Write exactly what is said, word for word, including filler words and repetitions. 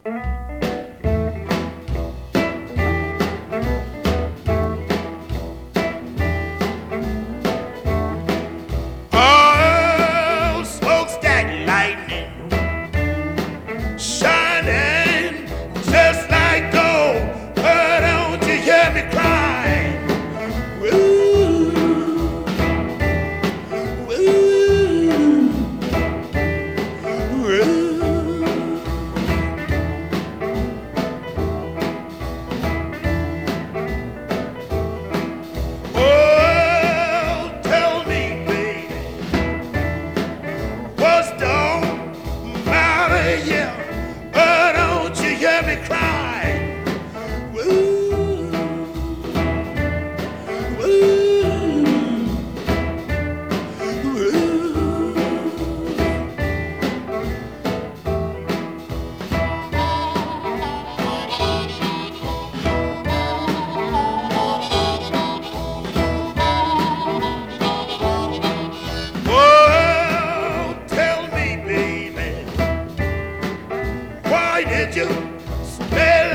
Oh, smokestack lightning shining just like gold. But don't you hear me crying? Woo, woo, woo. Oh, tell me, baby, what's don't matter, yeah. But don't you hear me cry? Woo, woo, woo. Oh, tell me, baby, why did you spell